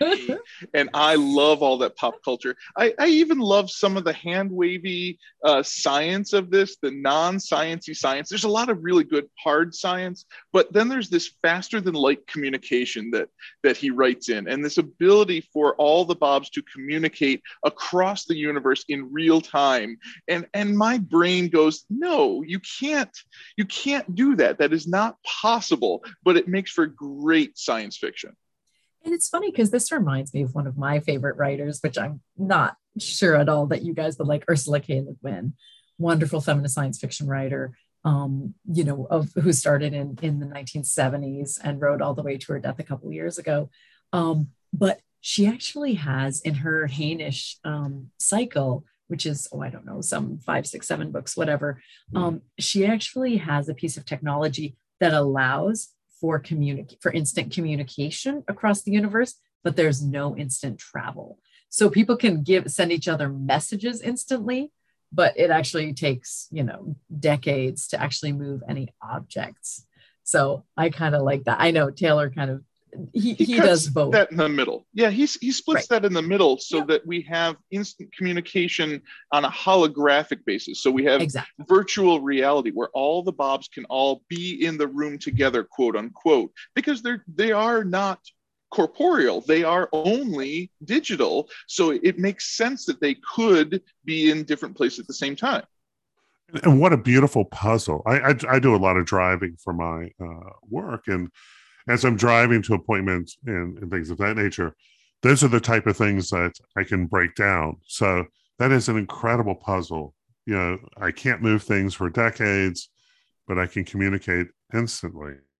and I love all that pop culture. I, I even love some of the hand-wavy uh, science of this, the non-sciencey science. There's a lot of really good hard science, but then there's this faster-than-light communication that, that he writes in, and this ability for all the Bobs to communicate across the universe in real time. And, and my brain goes, no, you can't, you can't do that. That is not possible, but it makes for great science fiction. And it's funny because this reminds me of one of my favorite writers, which I'm not sure at all that you guys would like, Ursula K. Le Guin, wonderful feminist science fiction writer, um, you know, of who started in, in the nineteen seventies and wrote all the way to her death a couple of years ago. Um, but she actually has in her Hainish um, cycle, which is, oh, I don't know, some five, six, seven books, whatever. Um, she actually has a piece of technology that allows for communic- for instant communication across the universe, but there's no instant travel. So people can give send each other messages instantly, but it actually takes, you know, decades to actually move any objects. So I kind of like that. I know Taylor kind of He, he, he does both. That in the middle. Yeah, he, he splits right. that in the middle so yep. that we have instant communication on a holographic basis. So we have exactly. virtual reality where all the Bobs can all be in the room together, quote unquote, because they're they are not corporeal. They are only digital. So it makes sense that they could be in different places at the same time. And what a beautiful puzzle. I, I, I do a lot of driving for my uh, work, and as I'm driving to appointments and, and things of that nature, those are the type of things that I can break down. So that is an incredible puzzle. You know, I can't move things for decades, but I can communicate instantly.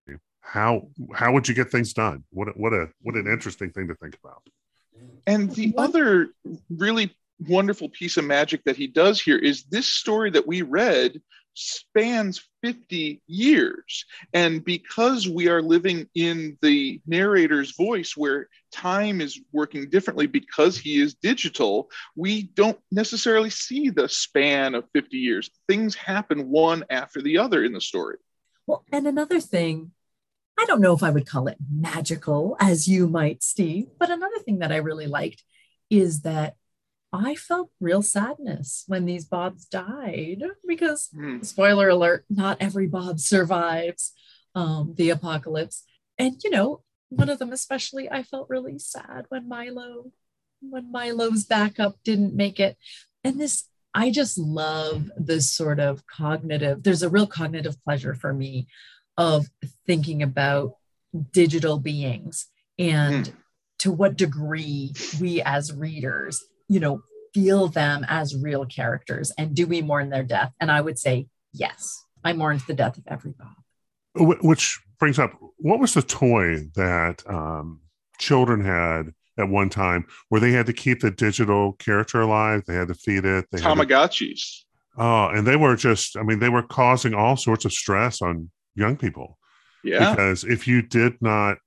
how how would you get things done? What a, what a what an interesting thing to think about. And the other really wonderful piece of magic that he does here is this story that we read spans fifty years. And because we are living in the narrator's voice where time is working differently because he is digital, we don't necessarily see the span of fifty years. Things happen one after the other in the story. Well, and another thing, I don't know if I would call it magical, as you might, Steve, but another thing that I really liked is that I felt real sadness when these Bobs died because, mm. spoiler alert, not every Bob survives um, the apocalypse. And, you know, one of them especially, I felt really sad when Milo, when Milo's backup didn't make it. And this, I just love this sort of cognitive, there's a real cognitive pleasure for me of thinking about digital beings and mm. to what degree we as readers, you know, feel them as real characters, and do we mourn their death? And I would say, yes, I mourned the death of every Bob. Which brings up, what was the toy that um, children had at one time where they had to keep the digital character alive? They had to feed it. They Tamagotchis. To, oh, and they were just, I mean, they were causing all sorts of stress on young people. Yeah. Because if you did not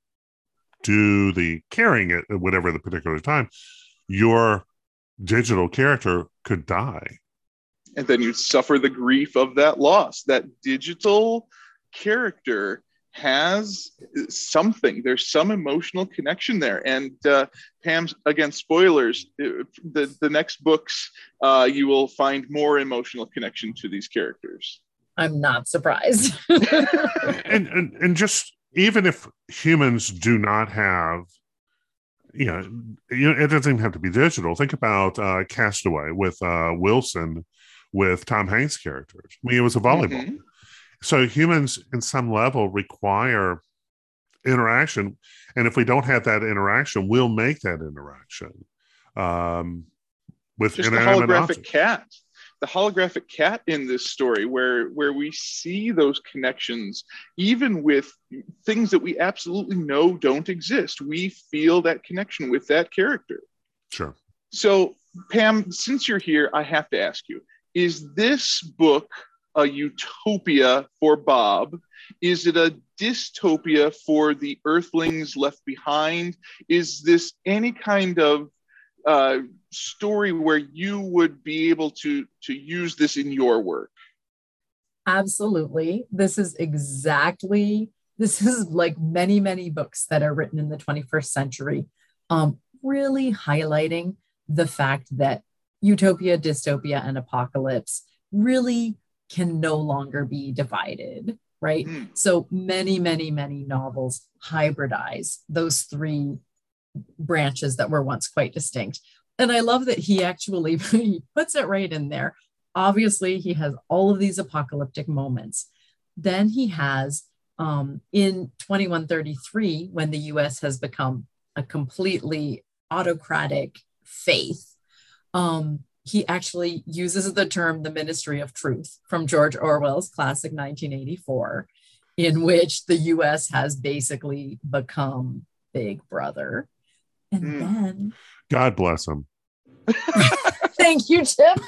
do the carrying it at whatever the particular time, your digital character could die. And then you suffer the grief of that loss. That digital character has something. There's some emotional connection there. And uh, Pam's, again, spoilers, the, the next books, uh, you will find more emotional connection to these characters. I'm not surprised. and, and and just even if humans do not have, you know, you know, it doesn't even have to be digital. Think about uh, Castaway with uh, Wilson, with Tom Hanks' characters. I mean, it was a volleyball. Mm-hmm. So humans, in some level, require interaction, and if we don't have that interaction, we'll make that interaction um, with just the holographic objects. cat. The holographic cat in this story, where where we see those connections, even with things that we absolutely know don't exist, we feel that connection with that character. Sure. So, Pam, since you're here, I have to ask you, is this book a utopia for Bob? Is it a dystopia for the Earthlings left behind? Is this any kind of uh, story where you would be able to to use this in your work? Absolutely. This is exactly, this is like many, many books that are written in the twenty-first century, um, really highlighting the fact that utopia, dystopia, and apocalypse really can no longer be divided, right? Mm. So many, many, many novels hybridize those three branches that were once quite distinct. And I love that he actually he puts it right in there. Obviously, he has all of these apocalyptic moments. Then he has, um, in twenty-one thirty-three, when the U S has become a completely autocratic faith, um, he actually uses the term the Ministry of Truth from George Orwell's classic nineteen eighty-four, in which the U S has basically become Big Brother. And mm. then... God bless him. Thank you, Chip.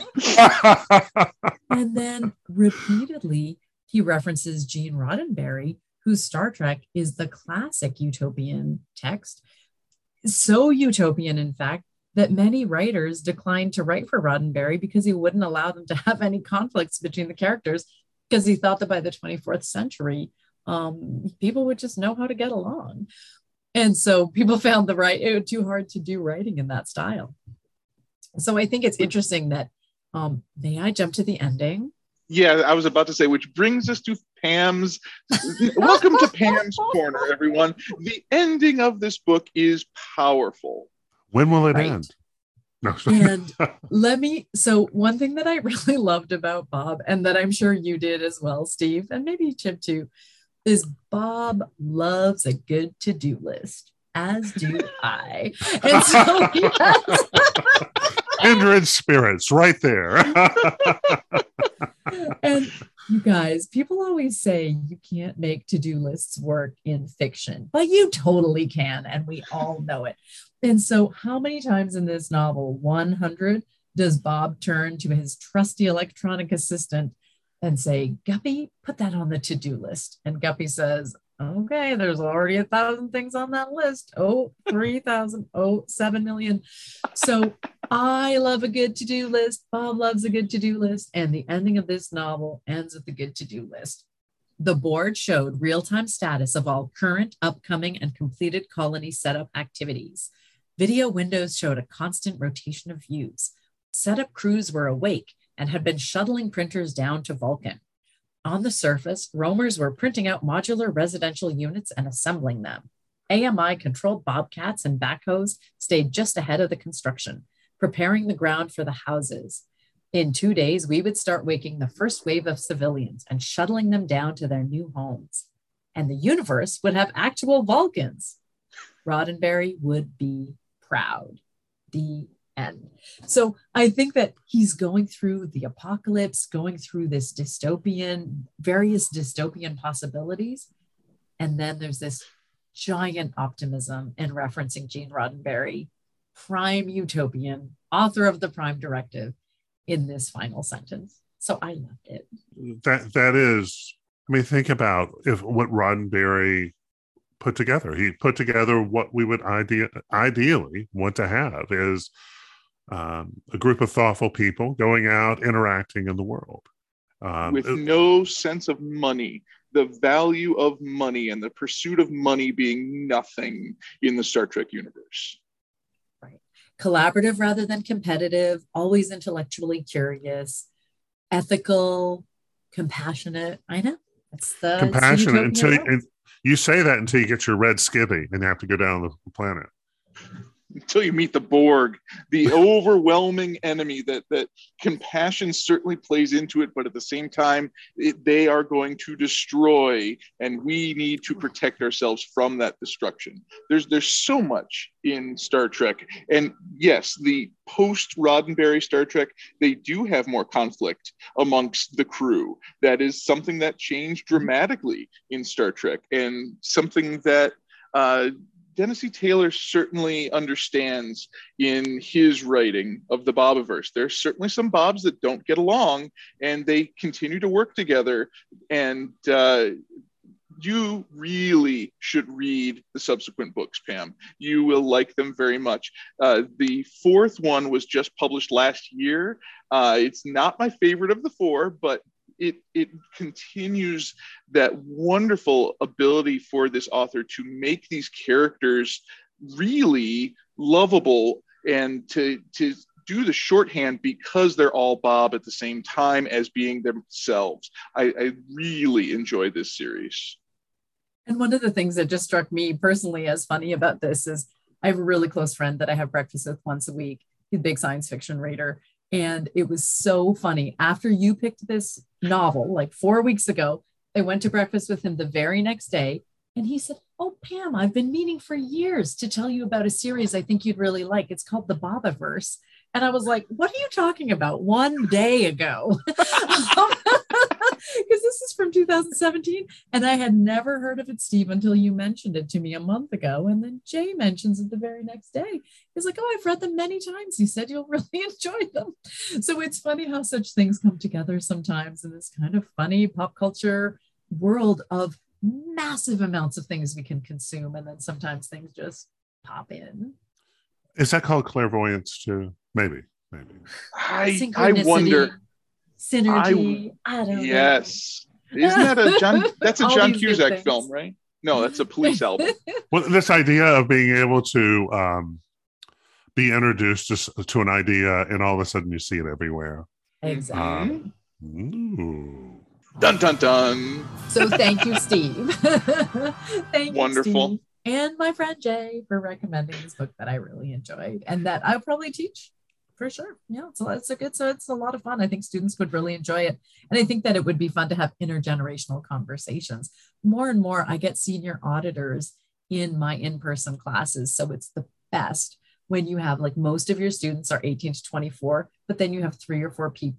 And then repeatedly, he references Gene Roddenberry, whose Star Trek is the classic utopian text. So utopian, in fact, that many writers declined to write for Roddenberry because he wouldn't allow them to have any conflicts between the characters, because he thought that by the twenty-fourth century, um, people would just know how to get along. And so people found the right, it was too hard to do writing in that style. So I think it's interesting that, um, may I jump to the ending? Yeah, I was about to say, which brings us to Pam's, welcome to Pam's Corner, everyone. The ending of this book is powerful. When will it right. end? No. And let me, so one thing that I really loved about Bob, and that I'm sure you did as well, Steve, and maybe Chip too, is Bob loves a good to-do list, as do I. And so he has... Kindred spirits right there. And you guys, people always say you can't make to-do lists work in fiction, but you totally can. And we all know it. And so how many times in this novel, one hundred, does Bob turn to his trusty electronic assistant and say, Guppy, put that on the to-do list. And Guppy says, okay, there's already a thousand things on that list. Oh, three thousand. Oh, seven million. So I love a good to-do list. Bob loves a good to-do list. And the ending of this novel ends with the good to-do list. The board showed real-time status of all current, upcoming, and completed colony setup activities. Video windows showed a constant rotation of views. Setup crews were awake and had been shuttling printers down to Vulcan. On the surface, roamers were printing out modular residential units and assembling them. A M I-controlled bobcats and backhoes stayed just ahead of the construction, preparing the ground for the houses. In two days, we would start waking the first wave of civilians and shuttling them down to their new homes. And the universe would have actual Vulcans. Roddenberry would be proud. The end. So I think that he's going through the apocalypse, going through this dystopian, various dystopian possibilities. And then there's this giant optimism in referencing Gene Roddenberry, prime utopian, author of the Prime Directive, in this final sentence. So I loved it. That that is, I mean, think about if what Roddenberry put together. He put together what we would ide- ideally want to have is um, a group of thoughtful people going out, interacting in the world. Um, With it, no sense of money, the value of money and the pursuit of money being nothing in the Star Trek universe. Right. Collaborative rather than competitive, always intellectually curious, ethical, compassionate. I know. That's the compassionate until you, world. and you say that until you get your red skivvy and you have to go down the planet. Until you meet the Borg, the overwhelming enemy that that compassion certainly plays into it, but at the same time, it, they are going to destroy, and we need to protect ourselves from that destruction. There's there's so much in Star Trek, and yes, the post Roddenberry Star Trek, they do have more conflict amongst the crew. That is something that changed dramatically in Star Trek, and something that. Uh, Dennis E. Taylor certainly understands in his writing of the Bobiverse. There's certainly some Bobs that don't get along, and they continue to work together. And uh, you really should read the subsequent books, Pam. You will like them very much. Uh, the fourth one was just published last year. Uh, it's not my favorite of the four, but It it continues that wonderful ability for this author to make these characters really lovable and to to do the shorthand because they're all Bob at the same time as being themselves. I, I really enjoy this series. And one of the things that just struck me personally as funny about this is I have a really close friend that I have breakfast with once a week. He's a big science fiction reader. And it was so funny. After you picked this novel, like four weeks ago, I went to breakfast with him the very next day. And he said, oh, Pam, I've been meaning for years to tell you about a series I think you'd really like. It's called The Bobiverse. And I was like, what are you talking about? One day ago. Because this is from two thousand seventeen. And I had never heard of it, Steve, until you mentioned it to me a month ago. And then Jay mentions it the very next day. He's like, oh, I've read them many times. He said you'll really enjoy them. So it's funny how such things come together sometimes in this kind of funny pop culture world of massive amounts of things we can consume. And then sometimes things just pop in. Is that called clairvoyance too? Maybe, maybe. I, I wonder. Synergy. I, I don't yes. know. Isn't that a John? That's a All John these Cusack good film, right? No, that's a Police album. Well, this idea of being able to um, be introduced to, to an idea and all of a sudden you see it everywhere. Exactly. Um, ooh. Dun dun dun. So thank you, Steve. Thank Wonderful. you, Steve. And my friend Jay for recommending this book that I really enjoyed and that I'll probably teach for sure. Yeah, so it's a good, so it's a lot of fun. I think students would really enjoy it. And I think that it would be fun to have intergenerational conversations. More and more, I get senior auditors in my in-person classes. So it's the best when you have like most of your students are eighteen to twenty-four, but then you have three or four people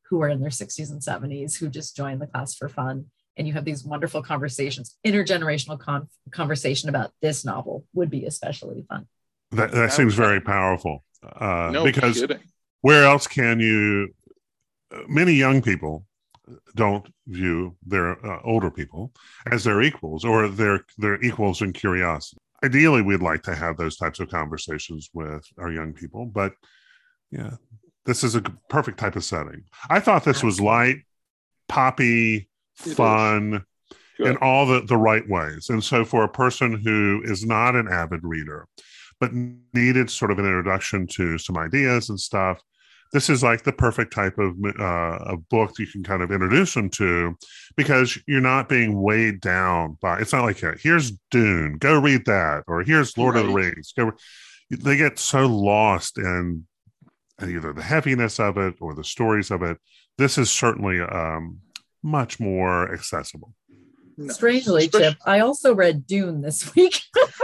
who are in their sixties and seventies who just join the class for fun. And you have these wonderful conversations. Intergenerational con- conversation about this novel would be especially fun. That, that seems very powerful. Uh, No because kidding. where else can you, many young people don't view their uh, older people as their equals or their, their equals in curiosity. Ideally, we'd like to have those types of conversations with our young people, but yeah, this is a perfect type of setting. I thought this was light, poppy, It fun, Good. in all the, the right ways. And so for a person who is not an avid reader, but needed sort of an introduction to some ideas and stuff, this is like the perfect type of, uh, of book that you can kind of introduce them to, because you're not being weighed down by, it's not like, here's Dune, go read that, or here's Lord Right. of the Rings. Go. They get so lost in either the heaviness of it or the stories of it. This is certainly um, much more accessible. No. Strangely, Especially- Chip, I also read Dune this week.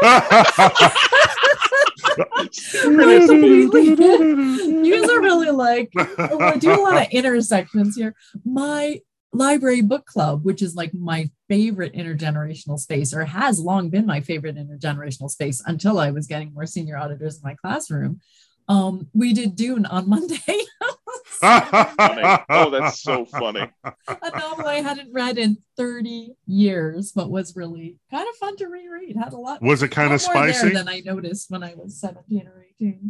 Completely. You guys are really like, we do a lot of intersections here. My library book club, which is like my favorite intergenerational space, or has long been my favorite intergenerational space until I was getting more senior auditors in my classroom. Um, we did Dune on Monday. Funny. Oh, that's so funny. A novel I hadn't read in thirty years, but was really kind of fun to reread. Had a lot. Was it kind lot of more there spicy? than I noticed when I was seventeen or eighteen.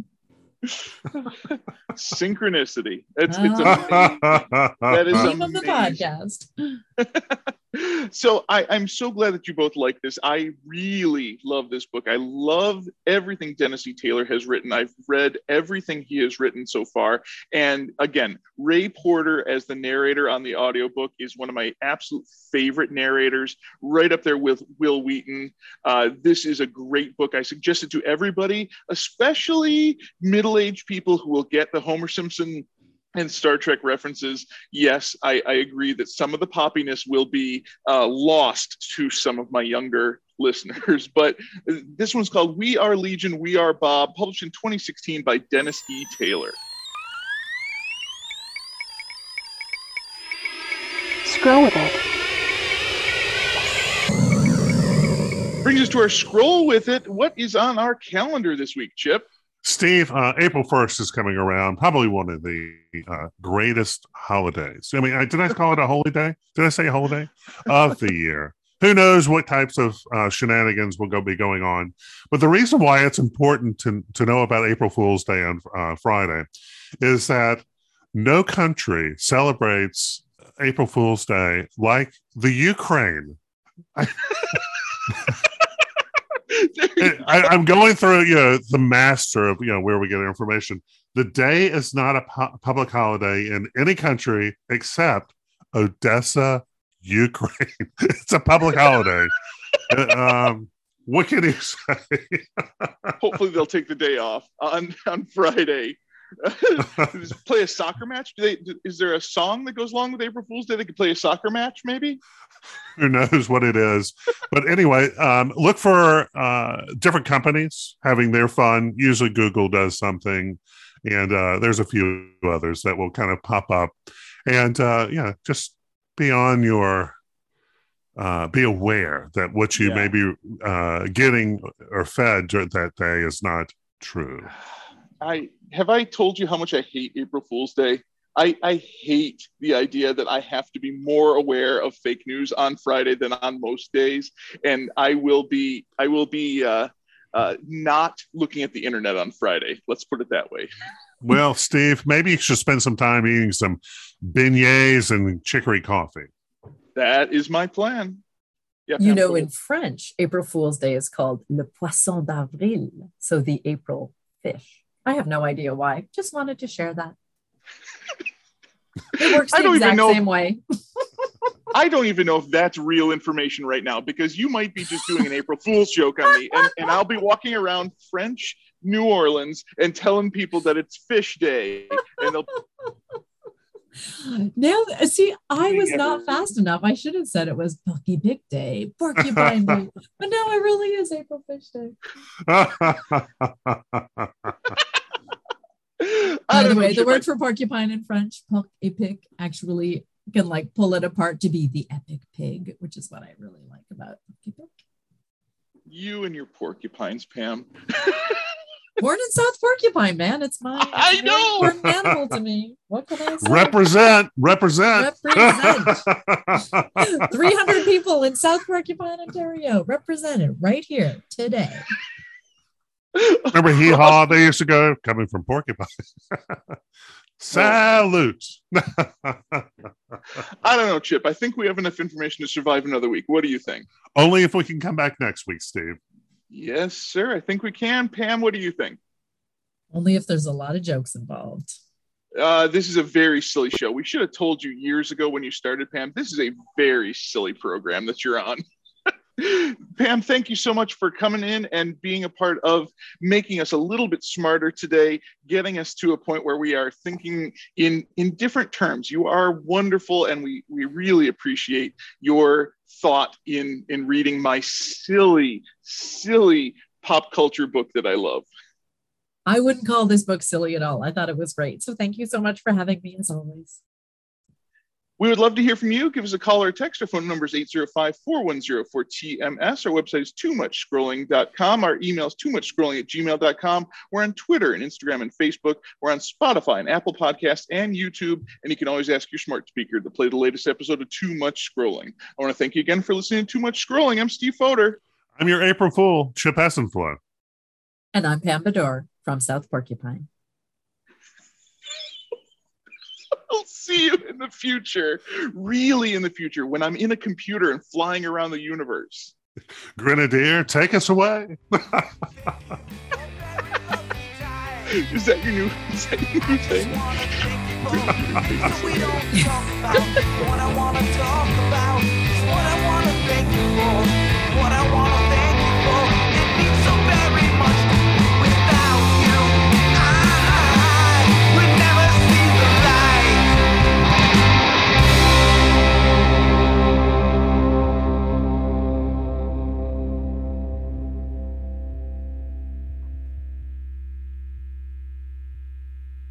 Synchronicity. It's, it's Ah. amazing. That is Theme of the amazing. podcast. So I, I'm so glad that you both like this. I really love this book. I love everything Dennis E. Taylor has written. I've read everything he has written so far. And again, Ray Porter as the narrator on the audiobook is one of my absolute favorite narrators, right up there with Will Wheaton. Uh, this is a great book. I suggest it to everybody, especially middle-aged people who will get the Homer Simpson and Star Trek references. Yes, I, I agree that some of the poppiness will be uh, lost to some of my younger listeners, but this one's called We Are Legion, We Are Bob, published in twenty sixteen by Dennis E. Taylor. Scroll with it. Brings us to our scroll with it. What is on our calendar this week, Chip? Steve, uh, April first is coming around, probably one of the uh, greatest holidays. I mean, I, did I call it a holy day? Did I say holiday? Of the year. Who knows what types of uh, shenanigans will go be going on. But the reason why it's important to, to know about April Fool's Day on uh, Friday is that no country celebrates April Fool's Day like the Ukraine. I, I, I'm going through, you know, the master of, you know, where we get our information. The day is not a pu- public holiday in any country except Odessa, Ukraine. It's a public holiday. um, what can you say? Hopefully they'll take the day off on, on Friday. Just play a soccer match? Do they, do, is there a song that goes along with April Fool's Day? They could play a soccer match, maybe? Who knows what it is? But anyway, um, look for uh, different companies having their fun. Usually Google does something, and uh, there's a few others that will kind of pop up. And uh, yeah, just be on your, uh, be aware that what you Yeah. may be uh, getting or fed during that day is not true. I have I told you how much I hate April Fool's Day? I, I hate the idea that I have to be more aware of fake news on Friday than on most days, and I will be I will be uh, uh, not looking at the internet on Friday. Let's put it that way. Well, Steve, maybe you should spend some time eating some beignets and chicory coffee. That is my plan. Yeah, You Pam, know, go in ahead. French, April Fool's Day is called Le Poisson d'Avril, so the April fish. I have no idea why. Just wanted to share that. It works I the don't even exact know- same way. I don't even know if that's real information right now, because you might be just doing an April Fool's joke on me, and, and I'll be walking around French New Orleans and telling people that it's Fish Day, and they'll Now, see, I was Yeah. not fast enough. I should have said it was Porky Big Day, Porcupine Day, but no, it really is April Fish Day. I By the don't know, way, the Chip, word I- for porcupine in French, porc épic, actually can like pull it apart to be the epic pig, which is what I really like about porcupine. you and your porcupines, Pam. Born in South Porcupine, man. It's my it's I a very know. important animal to me. What can I say? Represent, represent. Represent. three hundred people in South Porcupine, Ontario, represented right here today. Remember Hee Haw they used to go coming from Porcupine. Salutes. I don't know, Chip. I think we have enough information to survive another week. What do you think? Only if we can come back next week, Steve. Yes, sir. I think we can. Pam, what do you think? Only if there's a lot of jokes involved. Uh, this is a very silly show. We should have told you years ago when you started, Pam. This is a very silly program that you're on. Pam, thank you so much for coming in and being a part of making us a little bit smarter today, getting us to a point where we are thinking in, in different terms. You are wonderful, and we, we really appreciate your thought in, in reading my silly, silly pop culture book that I love. I wouldn't call this book silly at all. I thought it was great. So thank you so much for having me as always. We would love to hear from you. Give us a call or a text. Our phone number is eight zero five, four one zero, four T M S. Our website is too much scrolling dot com. Our email is too much scrolling at gmail dot com. We're on Twitter and Instagram and Facebook. We're on Spotify and Apple Podcasts and YouTube. And you can always ask your smart speaker to play the latest episode of Too Much Scrolling. I want to thank you again for listening to Too Much Scrolling. I'm Steve Fodor. I'm your April Fool, Chip Essenflow. And I'm Pam Bador from South Porcupine. I'll see you in the future, really in the future, when I'm in a computer and flying around the universe. Grenadier, take us away. Is that your new, is that your new thing? We don't talk about